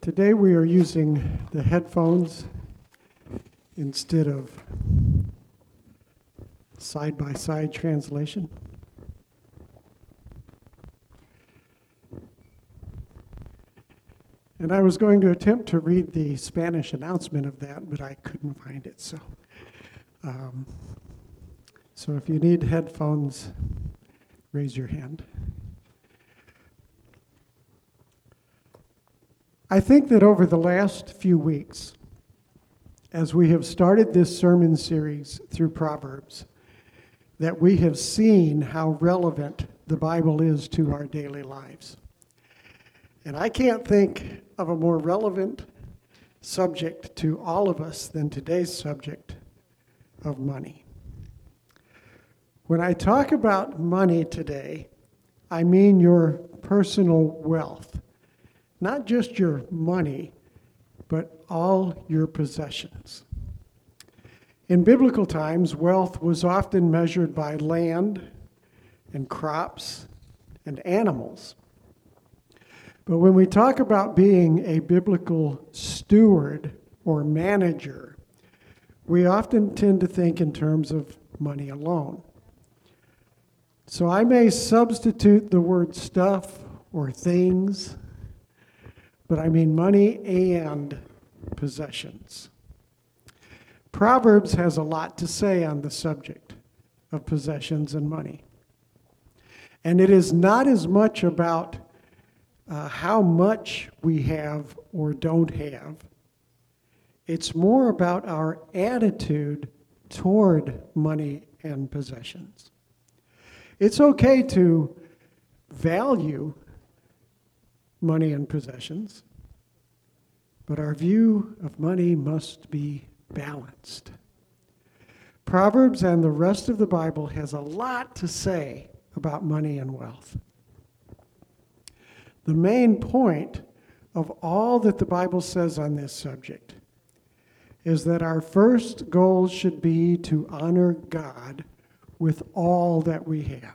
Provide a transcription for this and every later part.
Today we are using the headphones instead of side-by-side translation. And I was going to attempt to read the Spanish announcement of that, but I couldn't find it. So if you need headphones, raise your hand. I think that over the last few weeks, as we have started this sermon series through Proverbs, that we have seen how relevant the Bible is to our daily lives. And I can't think of a more relevant subject to all of us than today's subject of money. When I talk about money today, I mean your personal wealth. Not just your money, but all your possessions. In biblical times, wealth was often measured by land and crops and animals. But when we talk about being a biblical steward or manager, we often tend to think in terms of money alone. So I may substitute the word stuff or things, but I mean money and possessions. Proverbs has a lot to say on the subject of possessions and money. And it is not as much about how much we have or don't have. It's more about our attitude toward money and possessions. It's okay to value money and possessions, but our view of money must be balanced. Proverbs and the rest of the Bible has a lot to say about money and wealth. The main point of all that the Bible says on this subject is that our first goal should be to honor God with all that we have.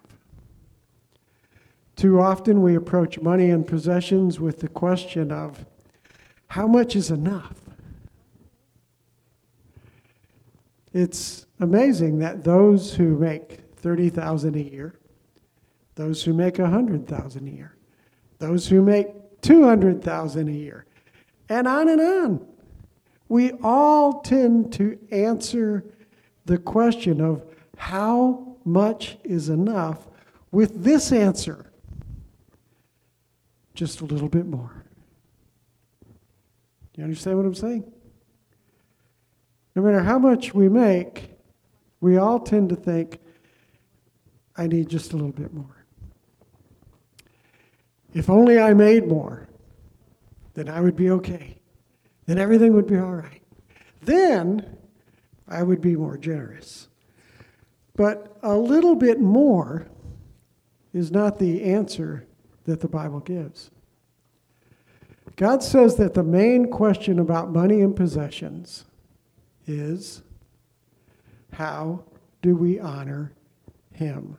Too often we approach money and possessions with the question of, how much is enough? It's amazing that those who make $30,000 a year, those who make $100,000 a year, those who make $200,000 a year, and on, we all tend to answer the question of how much is enough with this answer: just a little bit more. You understand what I'm saying? No matter how much we make, we all tend to think, I need just a little bit more. If only I made more, then I would be okay. Then everything would be all right. Then I would be more generous. But a little bit more is not the answer that the Bible gives. God says that the main question about money and possessions is, how do we honor Him?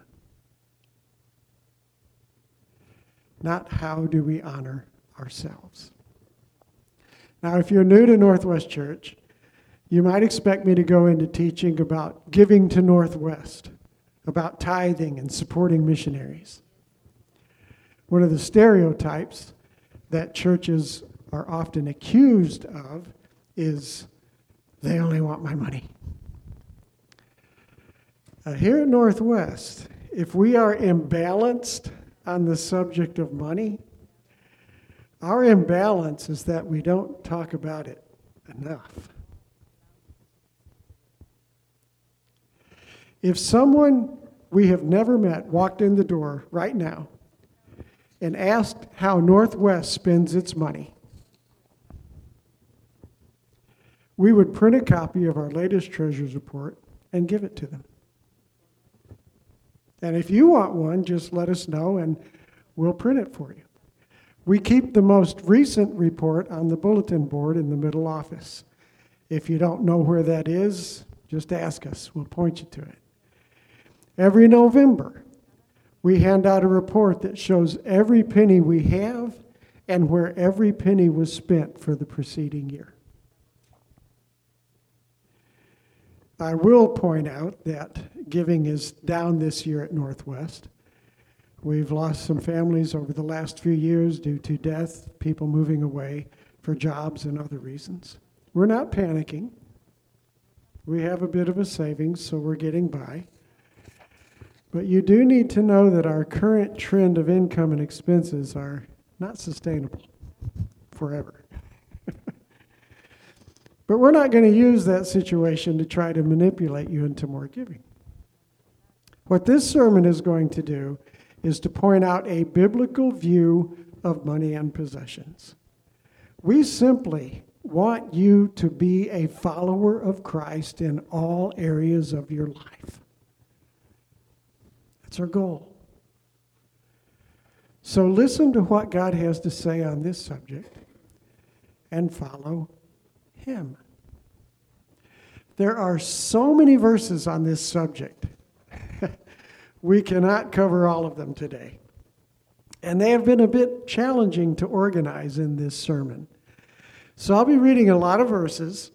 Not how do we honor ourselves. Now, if you're new to Northwest Church, you might expect me to go into teaching about giving to Northwest, about tithing and supporting missionaries. One of the stereotypes that churches are often accused of is they only want my money. Here at Northwest, if we are imbalanced on the subject of money, our imbalance is that we don't talk about it enough. If someone we have never met walked in the door right now and asked how Northwest spends its money, we would print a copy of our latest treasurer's report and give it to them. And if you want one, just let us know and we'll print it for you. We keep the most recent report on the bulletin board in the middle office. If you don't know where that is, just ask us. We'll point you to it. Every November, we hand out a report that shows every penny we have and where every penny was spent for the preceding year. I will point out that giving is down this year at Northwest. We've lost some families over the last few years due to death, people moving away for jobs and other reasons. We're not panicking. We have a bit of a savings, so we're getting by. But you do need to know that our current trend of income and expenses are not sustainable forever. But we're not going to use that situation to try to manipulate you into more giving. What this sermon is going to do is to point out a biblical view of money and possessions. We simply want you to be a follower of Christ in all areas of your life. That's our goal. So listen to what God has to say on this subject and follow Him. There are so many verses on this subject. We cannot cover all of them today. And they have been a bit challenging to organize in this sermon. So I'll be reading a lot of verses.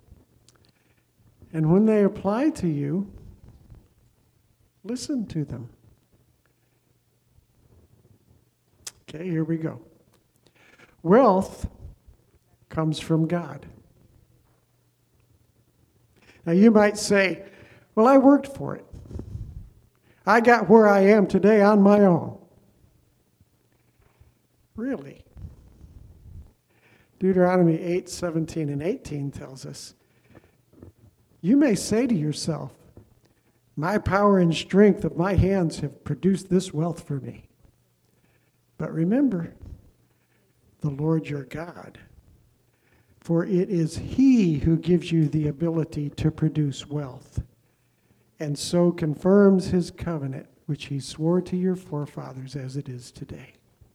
And when they apply to you, listen to them. Okay, here we go. Wealth comes from God. Now you might say, well, I worked for it. I got where I am today on my own. Really? Deuteronomy 8:17 and 18 tells us, you may say to yourself, my power and strength of my hands have produced this wealth for me. But remember, the Lord your God, for it is He who gives you the ability to produce wealth, and so confirms His covenant, which He swore to your forefathers as it is today.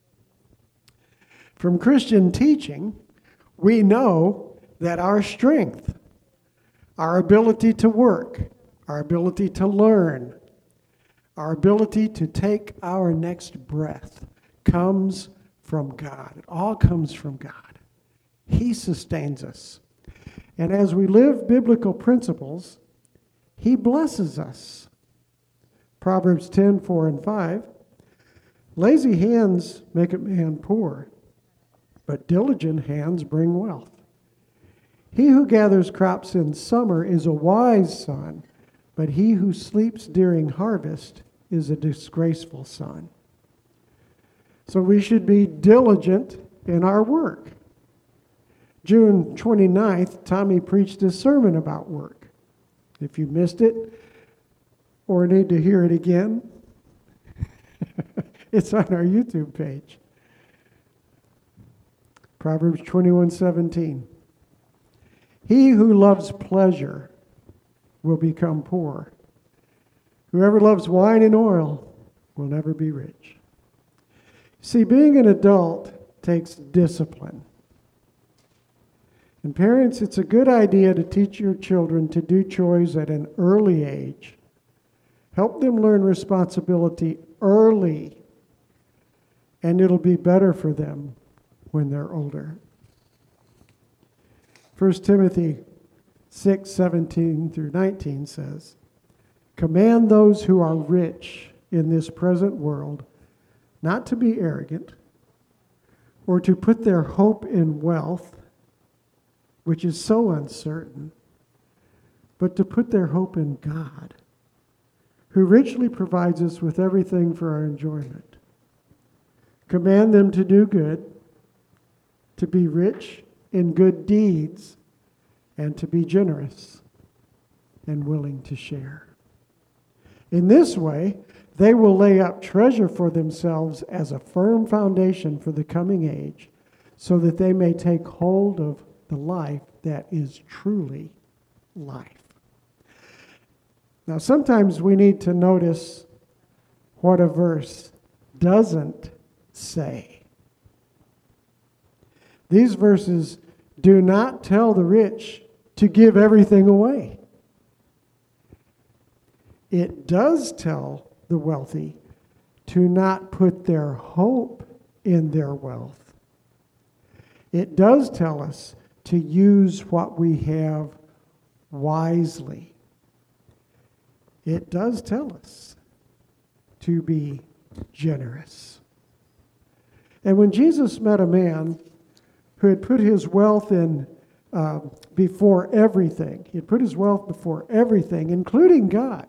From Christian teaching, we know that our strength, our ability to work, our ability to learn, our ability to take our next breath comes from God. It all comes from God. He sustains us. And as we live biblical principles, He blesses us. Proverbs 10:4 and 5, lazy hands make a man poor, but diligent hands bring wealth. He who gathers crops in summer is a wise son, but he who sleeps during harvest is a disgraceful son. So we should be diligent in our work. June 29th, Tommy preached a sermon about work. If you missed it or need to hear it again, it's on our YouTube page. Proverbs 21:17. He who loves pleasure will become poor. Whoever loves wine and oil will never be rich. See, being an adult takes discipline. And parents, it's a good idea to teach your children to do chores at an early age. Help them learn responsibility early, and it'll be better for them when they're older. 1 Timothy 6:17 through 19 says, command those who are rich in this present world not to be arrogant or to put their hope in wealth, which is so uncertain, but to put their hope in God, who richly provides us with everything for our enjoyment. Command them to do good, to be rich in good deeds, and to be generous and willing to share. In this way, they will lay up treasure for themselves as a firm foundation for the coming age, so that they may take hold of the life that is truly life. Now, sometimes we need to notice what a verse doesn't say. These verses do not tell the rich to give everything away. It does tell the wealthy to not put their hope in their wealth, It does tell us to use what we have wisely. It does tell us to be generous. And when Jesus met a man who had put his wealth in before everything, he had put his wealth before everything, including God,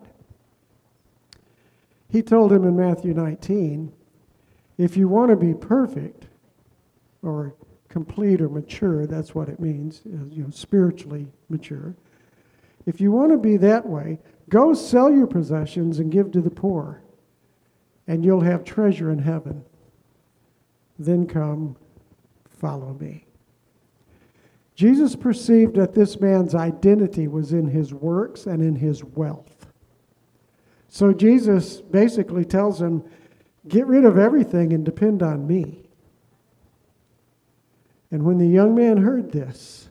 he told him in Matthew 19, if you want to be perfect or complete or mature, that's what it means, spiritually mature. If you want to be that way, go sell your possessions and give to the poor, and you'll have treasure in heaven. Then come, follow me. Jesus perceived that this man's identity was in his works and in his wealth. So Jesus basically tells him, get rid of everything and depend on me. And when the young man heard this,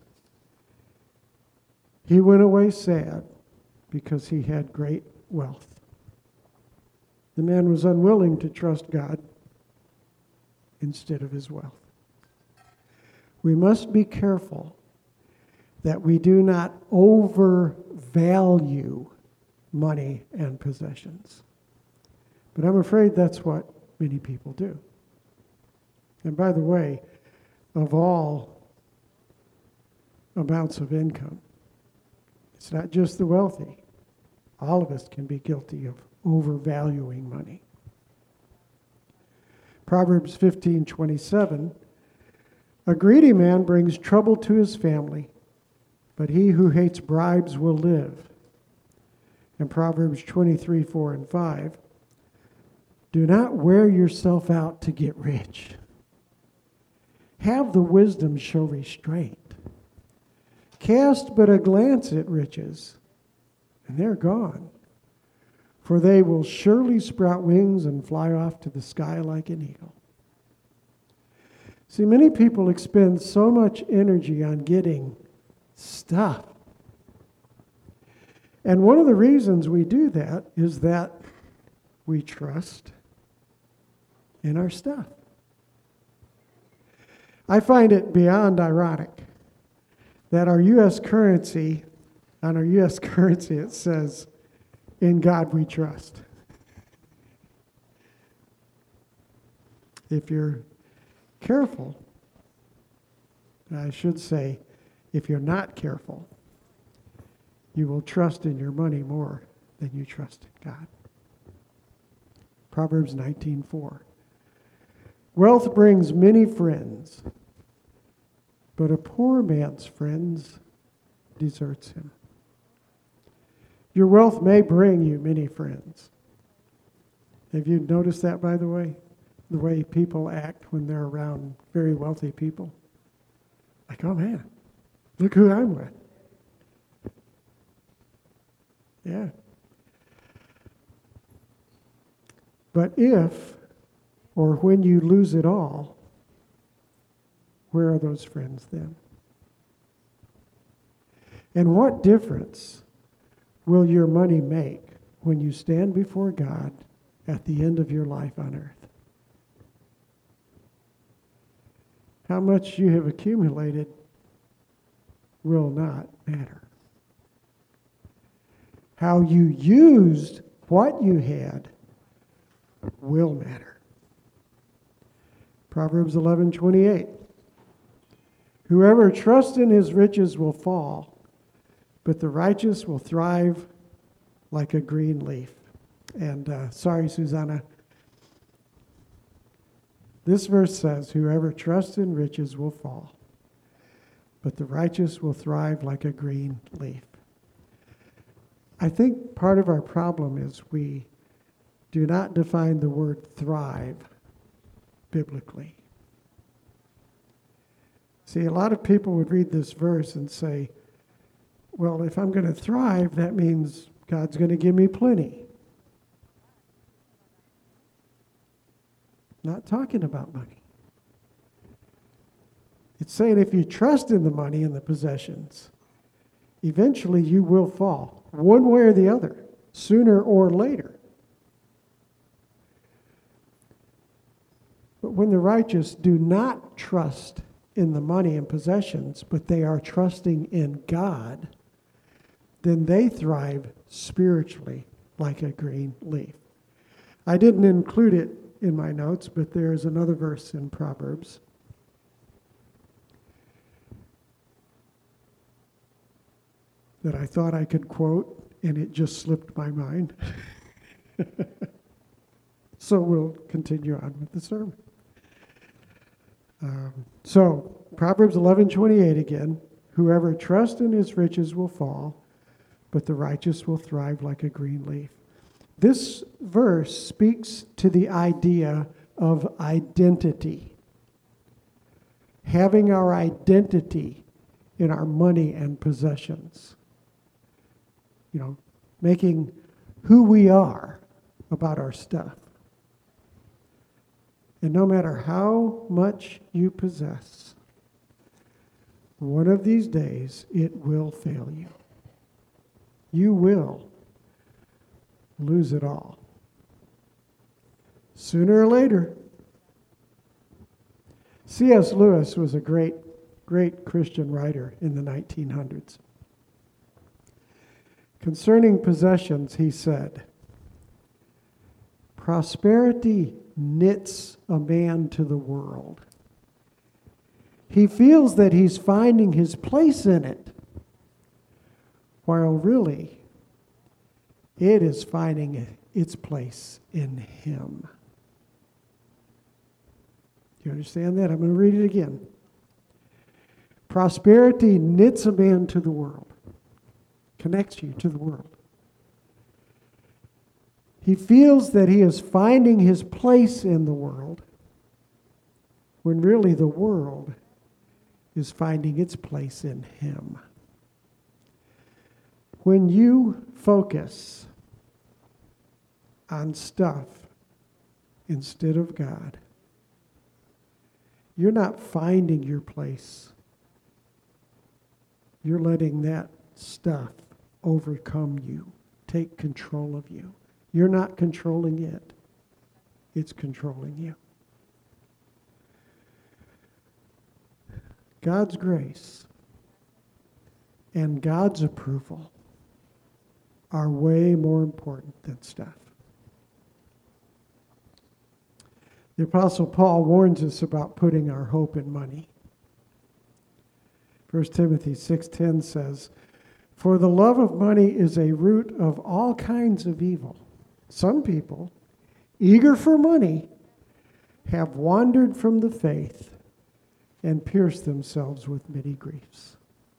he went away sad because he had great wealth. The man was unwilling to trust God instead of his wealth. We must be careful that we do not overvalue money and possessions. But I'm afraid that's what many people do. And by the way, of all amounts of income, it's not just the wealthy. All of us can be guilty of overvaluing money. Proverbs 15:27, a greedy man brings trouble to his family, but he who hates bribes will live. And Proverbs 23:4 and 5, do not wear yourself out to get rich. Have the wisdom show restraint. Cast but a glance at riches, and they're gone. For they will surely sprout wings and fly off to the sky like an eagle. See, many people expend so much energy on getting stuff. And one of the reasons we do that is that we trust in our stuff. I find it beyond ironic that our U.S. currency, on our U.S. currency it says, in God we trust. If you're careful, I should say, if you're not careful, you will trust in your money more than you trust in God. Proverbs 19:4. Wealth brings many friends, but a poor man's friends deserts him. Your wealth may bring you many friends. Have you noticed that, by the way? The way people act when they're around very wealthy people? Like, oh man, look who I'm with. Yeah. But if or when you lose it all, where are those friends then? And what difference will your money make when you stand before God at the end of your life on earth? How much you have accumulated will not matter. How you used what you had will matter. Proverbs 11:28. Whoever trusts in his riches will fall, but the righteous will thrive like a green leaf. And sorry, Susanna. This verse says, whoever trusts in riches will fall, but the righteous will thrive like a green leaf. I think part of our problem is we do not define the word thrive biblically. See, a lot of people would read this verse and say, well, if I'm going to thrive, that means God's going to give me plenty. Not talking about money. It's saying if you trust in the money and the possessions, eventually you will fall, one way or the other, sooner or later. But when the righteous do not trust in the money and possessions, but they are trusting in God, then they thrive spiritually like a green leaf. I didn't include it in my notes, but there is another verse in Proverbs. That I thought I could quote, and it just slipped my mind. So we'll continue on with the sermon. So Proverbs 11:28 again. Whoever trusts in his riches will fall, but the righteous will thrive like a green leaf. This verse speaks to the idea of identity. Having our identity in our money and possessions. You know, making who we are about our stuff. And no matter how much you possess, one of these days it will fail you. You will lose it all. Sooner or later. C.S. Lewis was a great Christian writer in the 1900s. Concerning possessions, he said, prosperity knits a man to the world. He feels that he's finding his place in it, while really it is finding its place in him. Do you understand that? I'm going to read it again. Prosperity knits a man to the world, connects you to the world. He feels that he is finding his place in the world, when really the world is finding its place in him. When you focus on stuff instead of God, you're not finding your place. You're letting that stuff overcome you, take control of you. You're not controlling it. It's controlling you. God's grace and God's approval are way more important than stuff. The Apostle Paul warns us about putting our hope in money. 1 Timothy 6:10 says, "For the love of money is a root of all kinds of evil. Some people, eager for money, have wandered from the faith and pierced themselves with many griefs."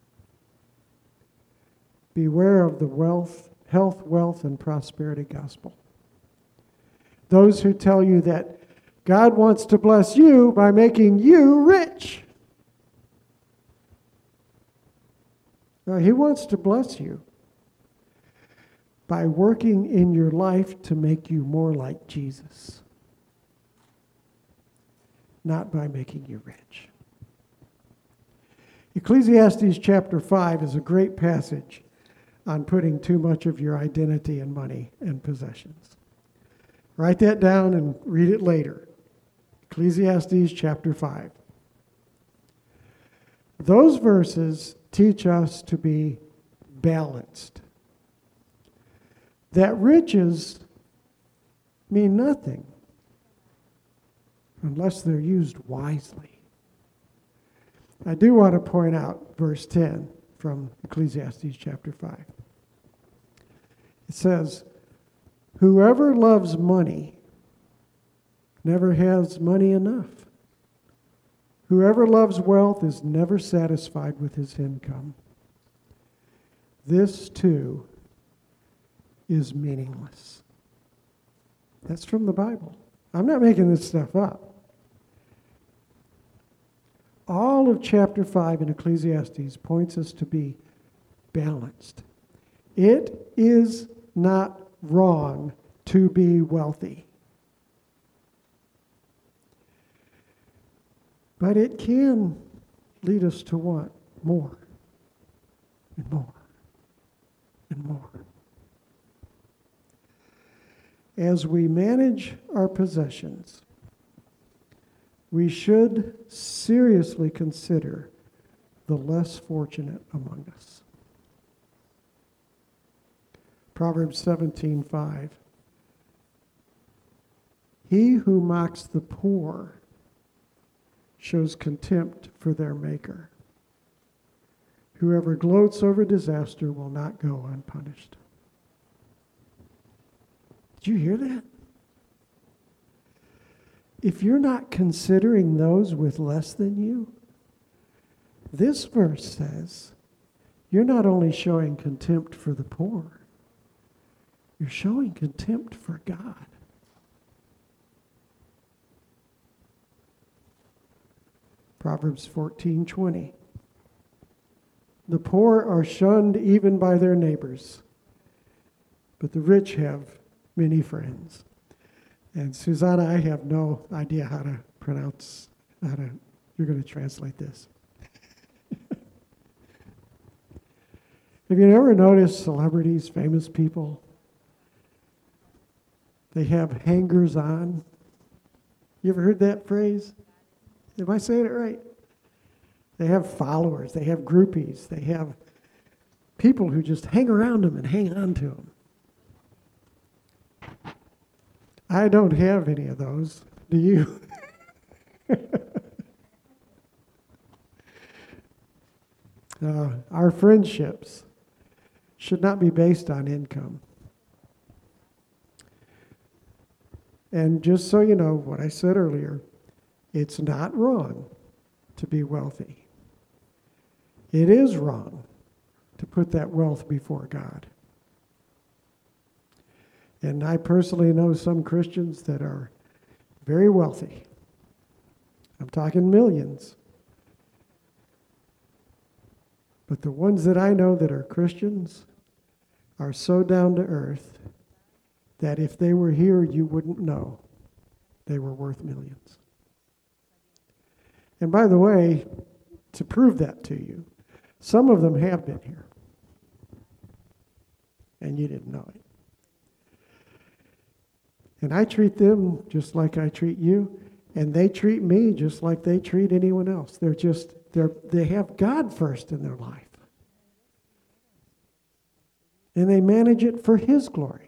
Beware of the health, wealth, and prosperity gospel. Those who tell you that God wants to bless you by making you rich. No, He wants to bless you by working in your life to make you more like Jesus, not by making you rich. Ecclesiastes chapter 5 is a great passage on putting too much of your identity in money and possessions. Write that down and read it later. Ecclesiastes chapter 5. Those verses teach us to be balanced. That riches mean nothing unless they're used wisely. I do want to point out verse 10 from Ecclesiastes chapter 5. It says, "Whoever loves money never has money enough. Whoever loves wealth is never satisfied with his income. This too is meaningless." That's from the Bible. I'm not making this stuff up. All of chapter 5 in Ecclesiastes points us to be balanced. It is not wrong to be wealthy. But it can lead us to want more and more and more. As we manage our possessions, we should seriously consider the less fortunate among us. Proverbs 17:5. He who mocks the poor shows contempt for their maker. Whoever gloats over disaster will not go unpunished. Did you hear that? If you're not considering those with less than you, this verse says you're not only showing contempt for the poor, you're showing contempt for God. Proverbs 14:20. The poor are shunned even by their neighbors, but the rich have many friends. And Susanna, I have no idea how to you're going to translate this. Have you ever noticed celebrities, famous people, they have hangers on? You ever heard that phrase? Am I saying it right? They have followers, they have groupies, they have people who just hang around them and hang on to them. I don't have any of those. Do you? Our friendships should not be based on income. And just so you know what I said earlier, it's not wrong to be wealthy. It is wrong to put that wealth before God. And I personally know some Christians that are very wealthy. I'm talking millions. But the ones that I know that are Christians are so down to earth that if they were here, you wouldn't know they were worth millions. And by the way, to prove that to you, some of them have been here. And you didn't know it. And I treat them just like I treat you, and they treat me just like they treat anyone else. They have God first in their life. And they manage it for His glory.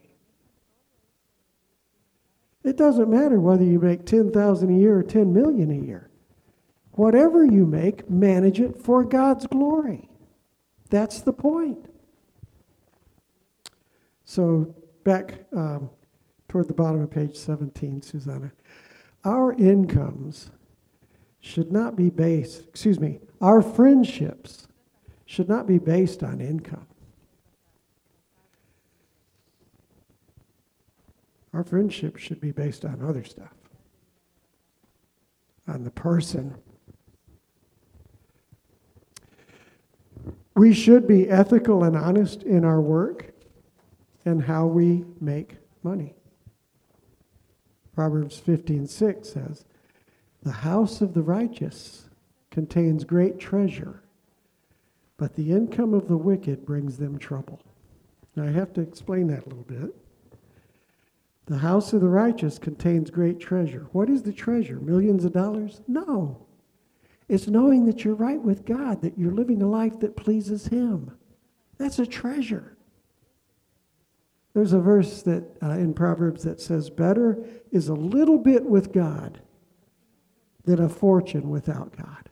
It doesn't matter whether you make $10,000 a year or $10 million a year. Whatever you make, manage it for God's glory. That's the point. So back toward the bottom of page 17, Susanna. Our incomes should not be our friendships should not be based on income. Our friendship should be based on other stuff, on the person. We should be ethical and honest in our work and how we make money. Proverbs 15:6 says, "The house of the righteous contains great treasure, but the income of the wicked brings them trouble." Now I have to explain that a little bit. The house of the righteous contains great treasure. What is the treasure? Millions of dollars? No. It's knowing that you're right with God, that you're living a life that pleases Him. That's a treasure. There's a verse that in Proverbs that says, "Better is a little bit with God than a fortune without God."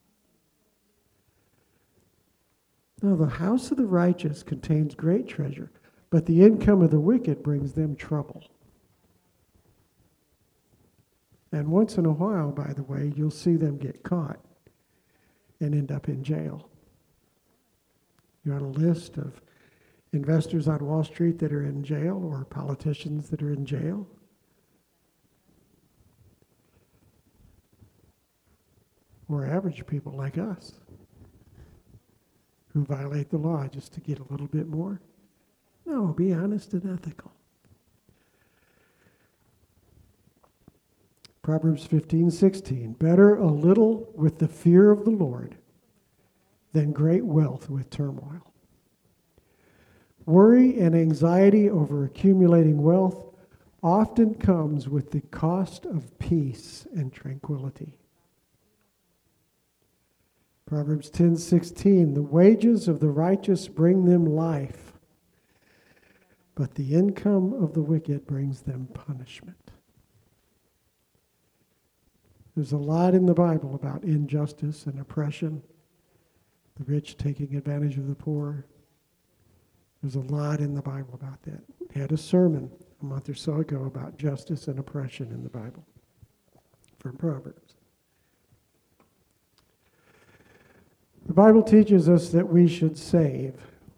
Now, the house of the righteous contains great treasure, but the income of the wicked brings them trouble. And once in a while, by the way, you'll see them get caught and end up in jail. You're on a list of investors on Wall Street that are in jail or politicians that are in jail. Or average people like us who violate the law just to get a little bit more. No, be honest and ethical. Proverbs 15:16, "Better a little with the fear of the Lord than great wealth with turmoil." Worry and anxiety over accumulating wealth often comes with the cost of peace and tranquility. Proverbs 10:16, the wages of the righteous bring them life, but the income of the wicked brings them punishment. There's a lot in the Bible about injustice and oppression, the rich taking advantage of the poor. There's a lot in the Bible about that. I had a sermon a month or so ago about justice and oppression in the Bible from Proverbs. The Bible teaches us that we should save.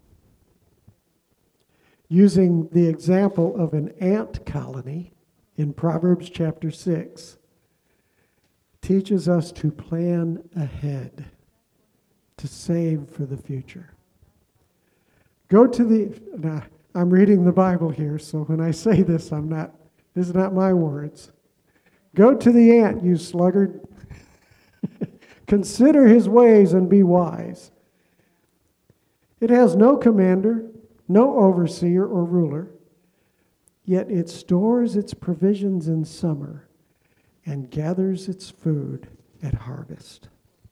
Using the example of an ant colony in Proverbs chapter 6, teaches us to plan ahead, to save for the future. I'm reading the Bible here, so when I say this, this is not my words. Go to the ant, you sluggard. Consider his ways and be wise. It has no commander, no overseer or ruler, yet it stores its provisions in summer and gathers its food at harvest.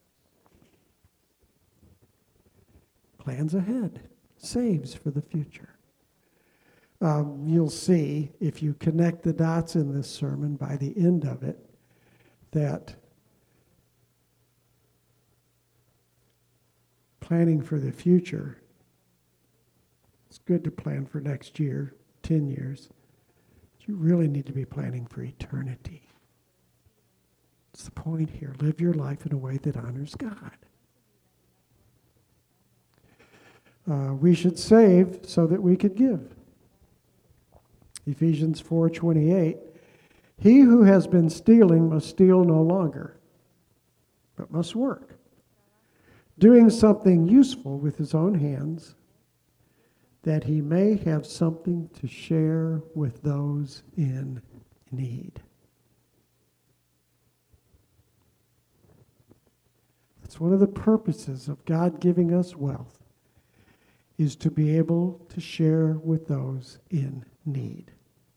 Plans ahead, saves for the future. You'll see, if you connect the dots in this sermon by the end of it, that planning for the future, it's good to plan for next year, 10 years. But you really need to be planning for eternity. It's the point here. Live your life in a way that honors God. We should save so that we could give. Ephesians 4:28, he who has been stealing must steal no longer, but must work, doing something useful with his own hands, that he may have something to share with those in need. That's one of the purposes of God giving us wealth, is to be able to share with those in need.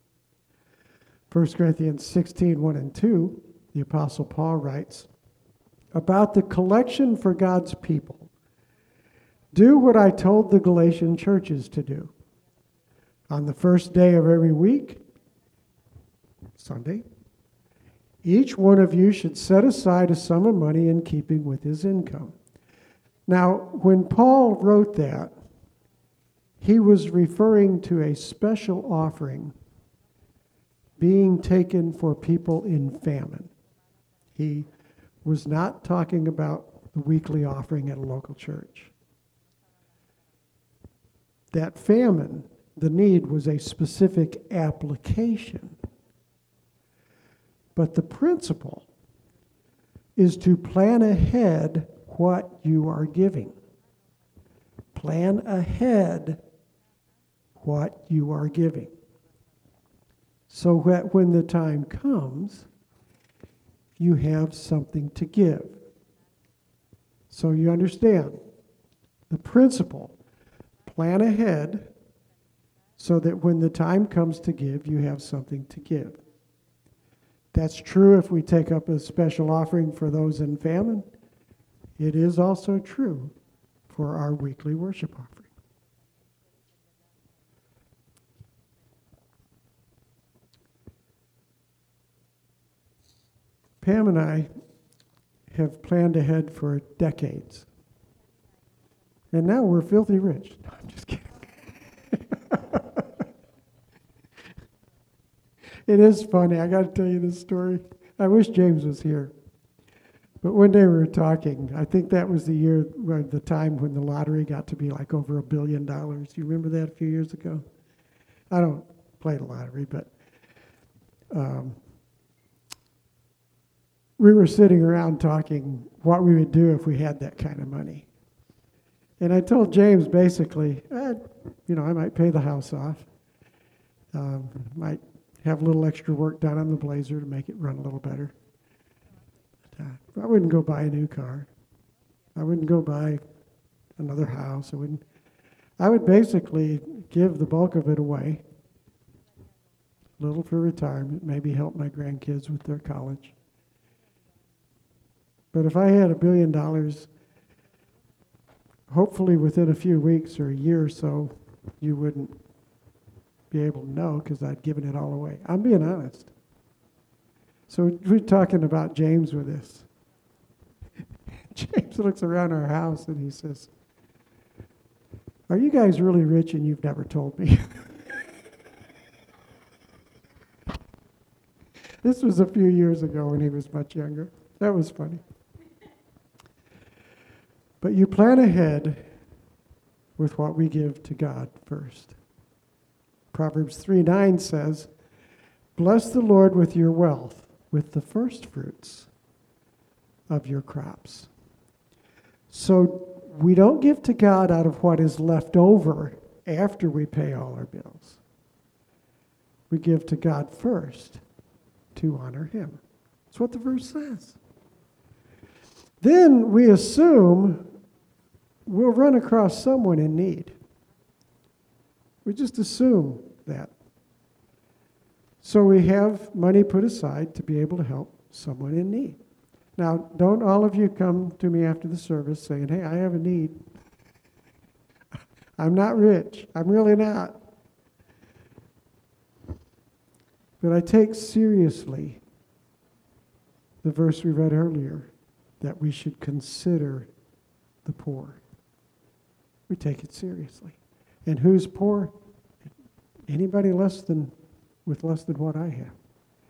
1 Corinthians 16:1 and 2, the Apostle Paul writes, about the collection for God's people. Do what I told the Galatian churches to do. On the first day of every week, Sunday, each one of you should set aside a sum of money in keeping with his income. Now, when Paul wrote that, he was referring to a special offering being taken for people in famine. He was not talking about the weekly offering at a local church. That famine, the need, was a specific application. But the principle is to plan ahead what you are giving. Plan ahead what you are giving. So that when the time comes, you have something to give. So you understand the principle. Plan ahead so that when the time comes to give, you have something to give. That's true if we take up a special offering for those in famine. It is also true for our weekly worship offering. Pam and I have planned ahead for decades. And now we're filthy rich. No, I'm just kidding. It is funny. I got to tell you this story. I wish James was here. But one day we were talking. I think that was the time when the lottery got to be like over $1 billion. You remember that a few years ago? I don't play the lottery, but we were sitting around talking what we would do if we had that kind of money. And I told James basically, I might pay the house off. Might have a little extra work done on the Blazer to make it run a little better. But I wouldn't go buy a new car. I wouldn't go buy another house. I would basically give the bulk of it away little for retirement, maybe help my grandkids with their college. But if I had $1 billion, hopefully within a few weeks or a year or so, you wouldn't be able to know because I'd given it all away. I'm being honest. So we're talking about James with this. James looks around our house and he says, "Are you guys really rich and you've never told me?" This was a few years ago when he was much younger. That was funny. But you plan ahead with what we give to God first. Proverbs 3:9 says, "Bless the Lord with your wealth, with the first fruits of your crops." So we don't give to God out of what is left over after we pay all our bills. We give to God first to honor him. That's what the verse says. Then we assume we'll run across someone in need. We just assume that. So we have money put aside to be able to help someone in need. Now, don't all of you come to me after the service saying, "Hey, I have a need. I'm not rich. I'm really not." But I take seriously the verse we read earlier, that we should consider the poor. We take it seriously. And who's poor? Anybody with less than what I have.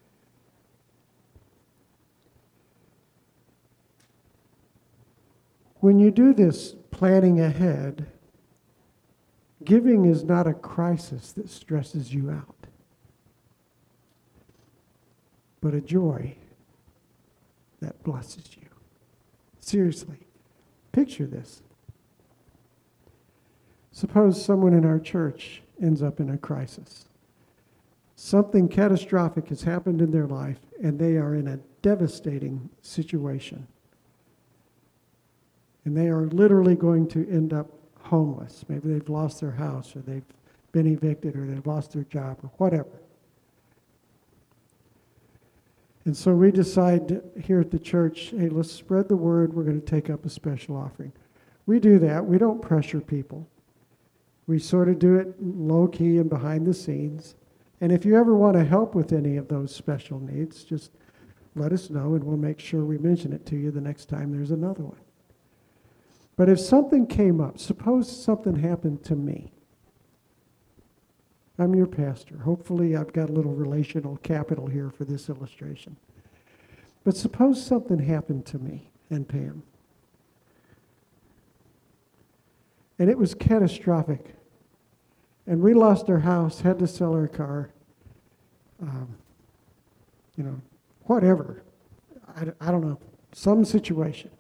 When you do this planning ahead, giving is not a crisis that stresses you out, but a joy that blesses you. Seriously, picture this. Suppose someone in our church ends up in a crisis. Something catastrophic has happened in their life, and they are in a devastating situation. And they are literally going to end up homeless. Maybe they've lost their house, or they've been evicted, or they've lost their job, or whatever. And so we decide here at the church, hey, let's spread the word. We're going to take up a special offering. We do that. We don't pressure people. We sort of do it low-key and behind the scenes. And if you ever want to help with any of those special needs, just let us know, and we'll make sure we mention it to you the next time there's another one. But if something came up, suppose something happened to me. I'm your pastor. Hopefully I've got a little relational capital here for this illustration. But suppose something happened to me and Pam. And it was catastrophic. And we lost our house, had to sell our car, whatever. I don't know, some situation.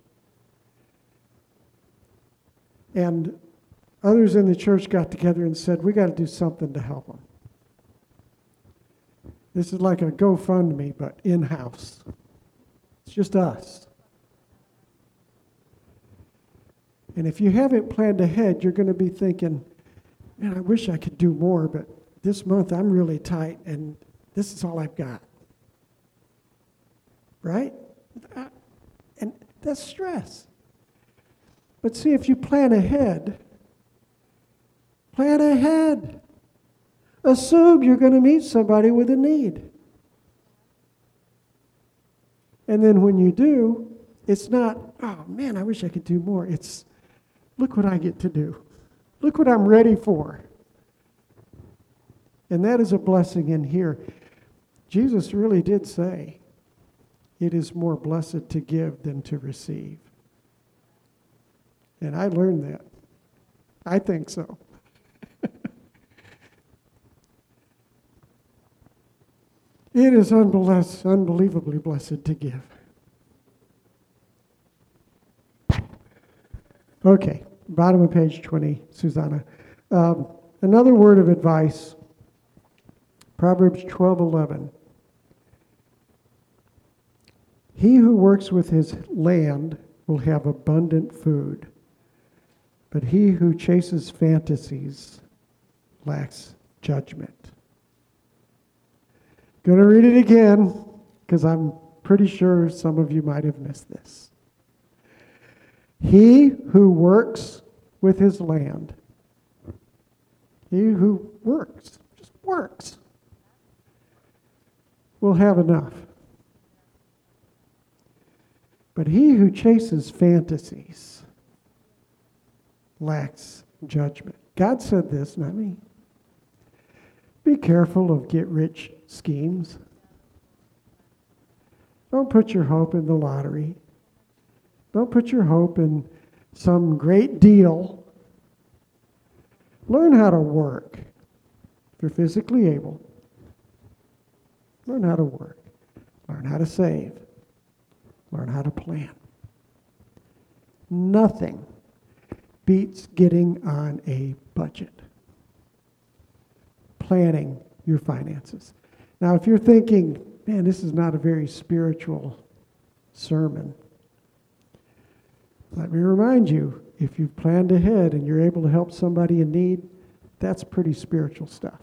And others in the church got together and said, we got to do something to help them. This is like a GoFundMe, but in-house. It's just us. And if you haven't planned ahead, you're going to be thinking, man, I wish I could do more, but this month I'm really tight, and this is all I've got. Right? And that's stress. But see, if you plan ahead, assume you're going to meet somebody with a need. And then when you do, it's not, oh man, I wish I could do more. It's, look what I get to do. Look what I'm ready for. And that is a blessing in here. Jesus really did say, it is more blessed to give than to receive. And I learned that. I think so. It is unbelievably blessed to give. Okay, bottom of page 20, Susanna. Another word of advice, Proverbs 12:11. He who works with his land will have abundant food, but he who chases fantasies lacks judgment. Going to read it again because I'm pretty sure some of you might have missed this. He who works with his land, he who works, just works, will have enough. But he who chases fantasies lacks judgment. God said this, not me. Be careful of get-rich schemes. Don't put your hope in the lottery. Don't put your hope in some great deal. Learn how to work. If you're physically able, learn how to work. Learn how to save. Learn how to plan. Nothing beats getting on a budget. Planning your finances. Now, if you're thinking, man, this is not a very spiritual sermon, let me remind you, if you've planned ahead and you're able to help somebody in need, that's pretty spiritual stuff.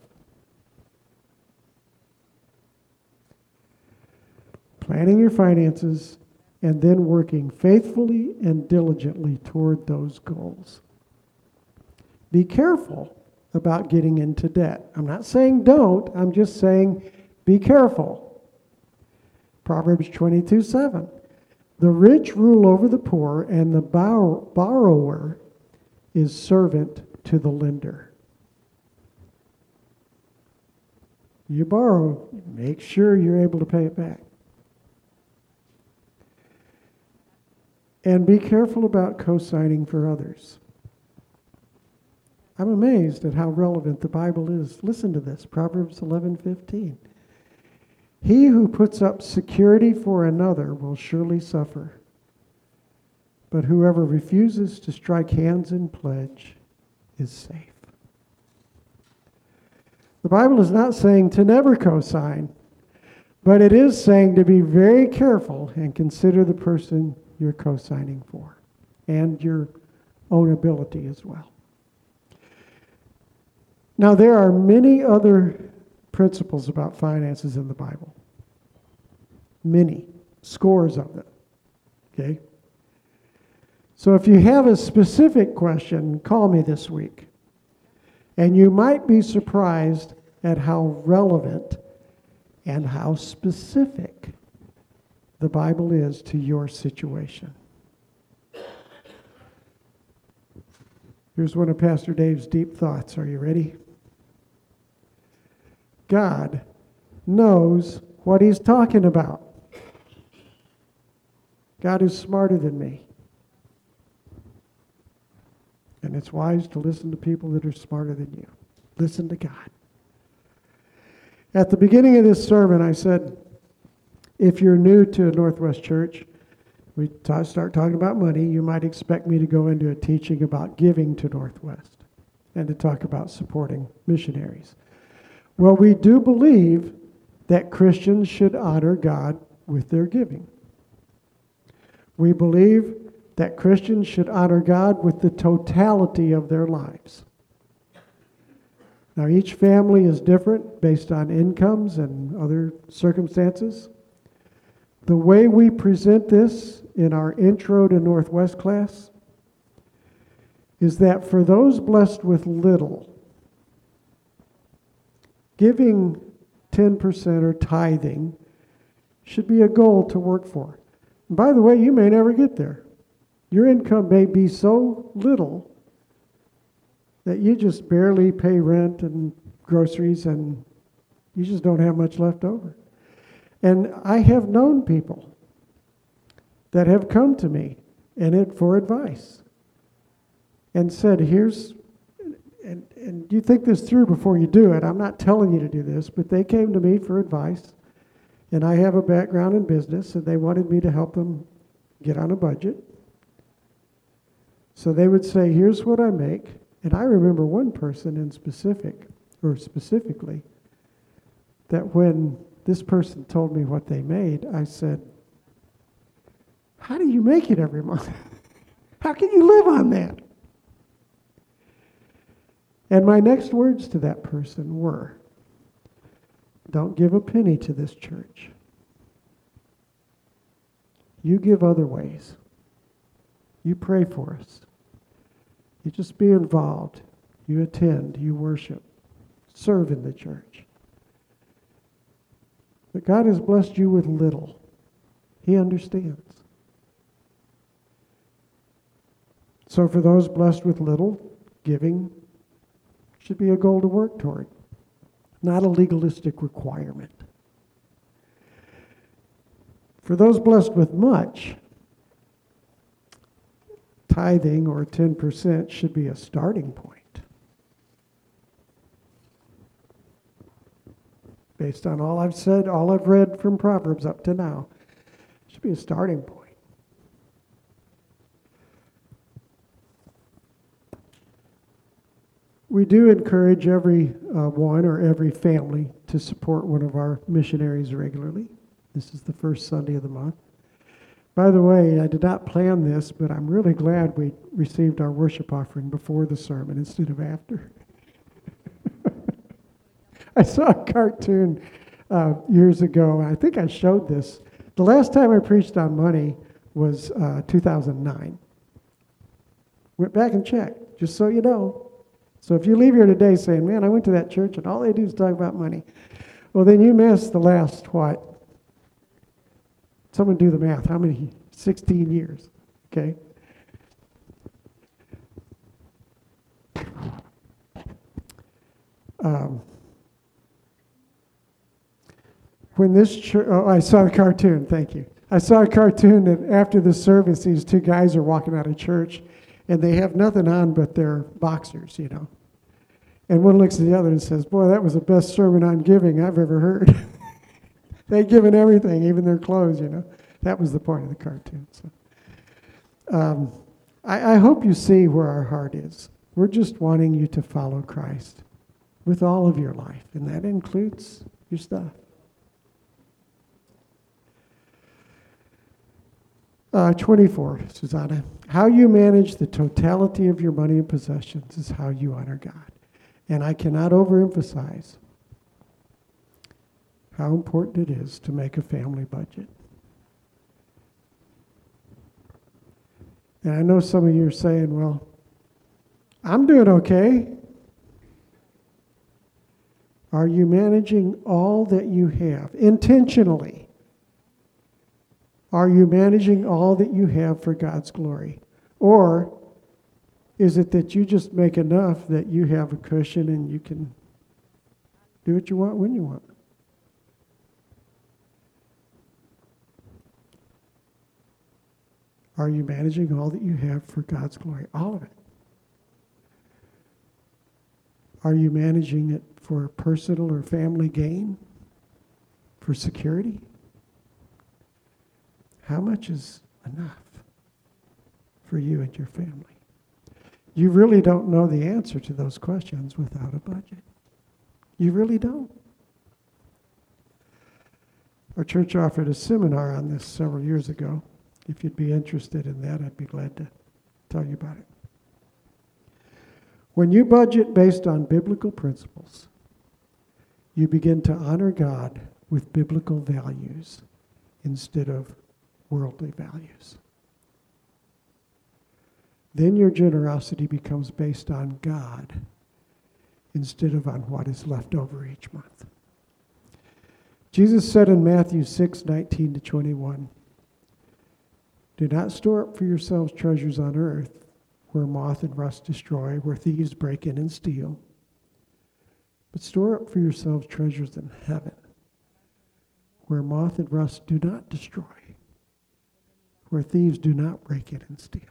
Planning your finances and then working faithfully and diligently toward those goals. Be careful about getting into debt. I'm not saying don't, I'm just saying be careful. Proverbs 22:7. The rich rule over the poor, and the borrower is servant to the lender. You borrow, make sure you're able to pay it back. And be careful about co-signing for others. I'm amazed at how relevant the Bible is. Listen to this, Proverbs 11:15. He who puts up security for another will surely suffer, but whoever refuses to strike hands in pledge is safe. The Bible is not saying to never co-sign, but it is saying to be very careful and consider the person you're co-signing for and your own ability as well. Now, there are many other principles about finances in the Bible. Many, scores of them. Okay? So if you have a specific question, call me this week. And you might be surprised at how relevant and how specific the Bible is to your situation. Here's one of Pastor Dave's deep thoughts. Are you ready? God knows what he's talking about. God is smarter than me. And it's wise to listen to people that are smarter than you. Listen to God. At the beginning of this sermon, I said, if you're new to Northwest Church, we start talking about money, you might expect me to go into a teaching about giving to Northwest and to talk about supporting missionaries. Well, we do believe that Christians should honor God with their giving. We believe that Christians should honor God with the totality of their lives. Now, each family is different based on incomes and other circumstances. The way we present this in our Intro to Northwest class is that for those blessed with little, giving 10% or tithing should be a goal to work for. And by the way, you may never get there. Your income may be so little that you just barely pay rent and groceries and you just don't have much left over. And I have known people that have come to me for advice and said, and you think this through before you do it. I'm not telling you to do this, but they came to me for advice, and I have a background in business, and they wanted me to help them get on a budget. So they would say, here's what I make. And I remember one person specifically, that when this person told me what they made, I said, how do you make it every month? How can you live on that? And my next words to that person were, Don't give a penny to this church. You give other ways. You pray for us. You just be involved. You attend. You worship. Serve in the church. But God has blessed you with little. He understands. So for those blessed with little, giving should be a goal to work toward, not a legalistic requirement. For those blessed with much, tithing or 10% should be a starting point. Based on all I've said, all I've read from Proverbs up to now, it should be a starting point. We do encourage every one or every family to support one of our missionaries regularly. This is the first Sunday of the month. By the way, I did not plan this, but I'm really glad we received our worship offering before the sermon instead of after. I saw a cartoon years ago. I think I showed this. The last time I preached on money was 2009. Went back and checked, just so you know. So if you leave here today saying, man, I went to that church and all they do is talk about money, well, then you missed the last, what? Someone do the math. How many? 16 years. Okay? When this church, I saw a cartoon, thank you. I saw a cartoon that after the service, these two guys are walking out of church, and they have nothing on but their boxers, you know. And one looks at the other and says, boy, that was the best sermon on giving I've ever heard. They'd given everything, even their clothes, you know. That was the point of the cartoon. So, I hope you see where our heart is. We're just wanting you to follow Christ with all of your life, and that includes your stuff. 24, Susanna. How you manage the totality of your money and possessions is how you honor God. And I cannot overemphasize how important it is to make a family budget. And I know some of you are saying, well, I'm doing okay. Are you managing all that you have intentionally? Are you managing all that you have for God's glory? Or is it that you just make enough that you have a cushion and you can do what you want when you want? Are you managing all that you have for God's glory? All of it. Are you managing it for personal or family gain? For security? How much is enough for you and your family? You really don't know the answer to those questions without a budget. You really don't. Our church offered a seminar on this several years ago. If you'd be interested in that, I'd be glad to tell you about it. When you budget based on biblical principles, you begin to honor God with biblical values instead of worldly values. Then your generosity becomes based on God instead of on what is left over each month. Jesus said in Matthew 6:19-21, do not store up for yourselves treasures on earth where moth and rust destroy, where thieves break in and steal, but store up for yourselves treasures in heaven where moth and rust do not destroy, where thieves do not break in and steal.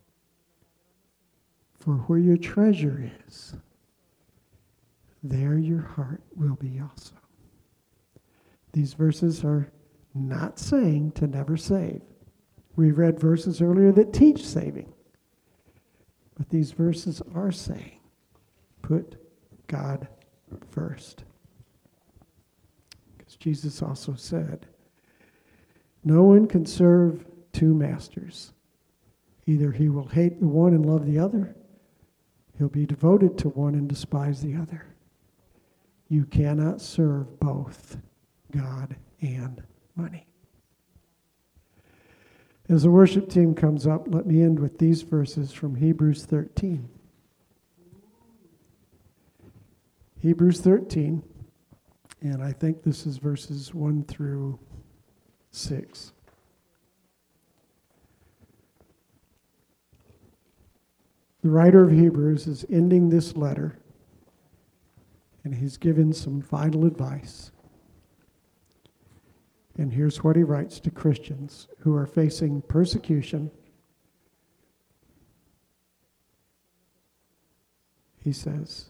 For where your treasure is, there your heart will be also. These verses are not saying to never save. We read verses earlier that teach saving. But these verses are saying, put God first. Because Jesus also said, no one can serve two masters. Either he will hate the one and love the other, he'll be devoted to one and despise the other. You cannot serve both God and money. As the worship team comes up, let me end with these verses from Hebrews 13. Hebrews 13, and I think this is verses 1 through 6. The writer of Hebrews is ending this letter, and he's given some final advice. And here's what he writes to Christians who are facing persecution. He says,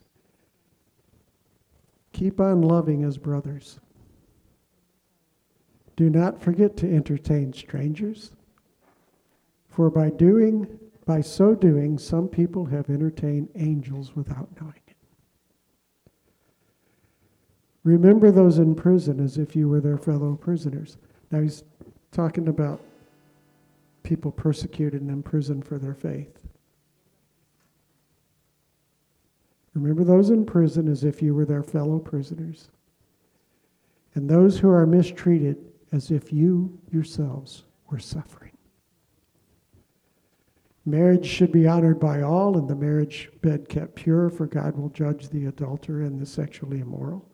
keep on loving as brothers. Do not forget to entertain strangers, for by so doing, some people have entertained angels without knowing it. Remember those in prison as if you were their fellow prisoners. Now he's talking about people persecuted and imprisoned for their faith. Remember those in prison as if you were their fellow prisoners, and those who are mistreated as if you yourselves were suffering. Marriage should be honored by all, and the marriage bed kept pure, for God will judge the adulterer and the sexually immoral.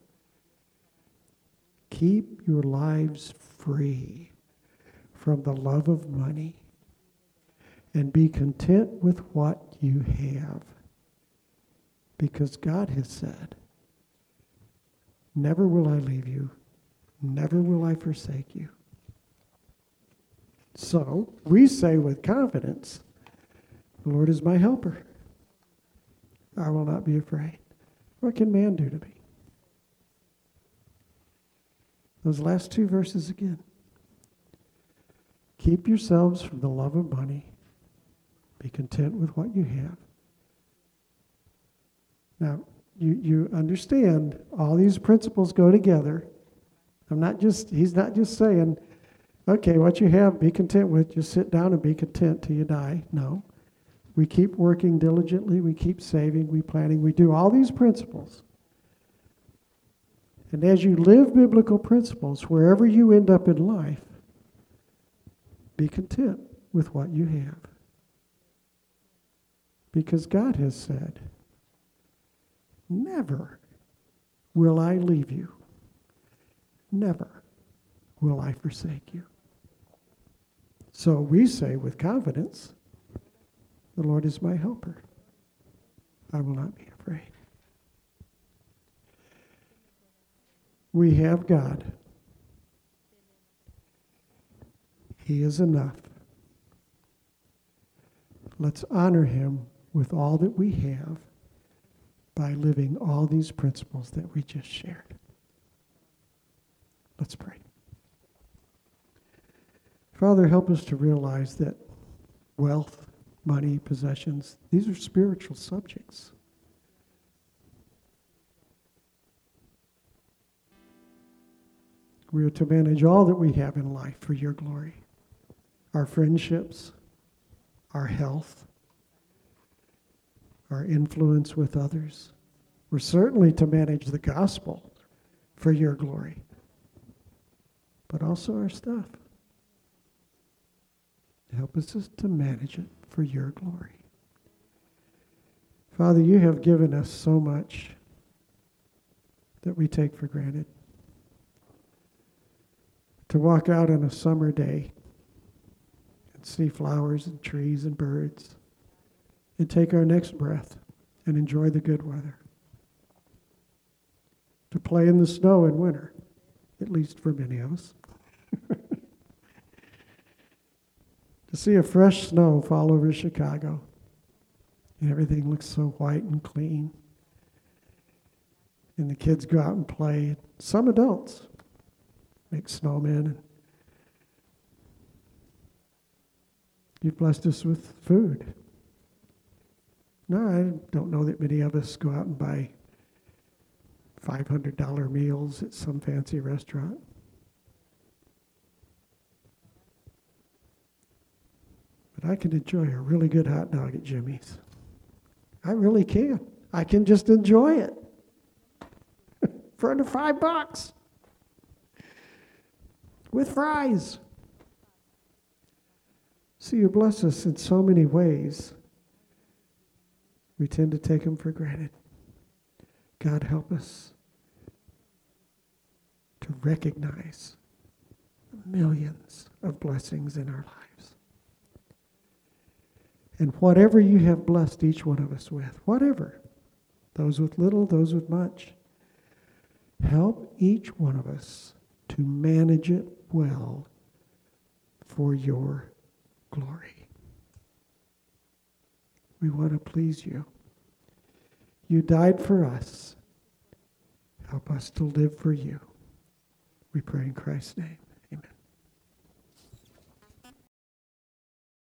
Keep your lives free from the love of money, and be content with what you have. Because God has said, never will I leave you, never will I forsake you. So we say with confidence, the Lord is my helper. I will not be afraid. What can man do to me? Those last two verses again. Keep yourselves from the love of money. Be content with what you have. Now, you understand all these principles go together. He's not just saying, okay, what you have, be content with, just sit down and be content till you die. No. We keep working diligently, we keep saving, we planning, we do all these principles. And as you live biblical principles, wherever you end up in life, be content with what you have. Because God has said, never will I leave you. Never will I forsake you. So we say with confidence, the Lord is my helper. I will not be afraid. We have God. He is enough. Let's honor him with all that we have by living all these principles that we just shared. Let's pray. Father, help us to realize that wealth, money, possessions, these are spiritual subjects. We are to manage all that we have in life for your glory. Our friendships, our health, our influence with others. We're certainly to manage the gospel for your glory, but also our stuff. Help us to manage it for your glory. Father, you have given us so much that we take for granted. To walk out on a summer day and see flowers and trees and birds and take our next breath and enjoy the good weather. To play in the snow in winter, at least for many of us. To see a fresh snow fall over Chicago and everything looks so white and clean. And the kids go out and play. Some adults make snowmen. You've blessed us with food. No, I don't know that many of us go out and buy $500 meals at some fancy restaurant. But I can enjoy a really good hot dog at Jimmy's. I really can. I can just enjoy it for under $5 with fries. So you bless us in so many ways. We tend to take them for granted. God, help us to recognize the millions of blessings in our lives. And whatever you have blessed each one of us with, whatever, those with little, those with much, help each one of us to manage it well for your glory. We want to please you. You died for us. Help us to live for you. We pray in Christ's name.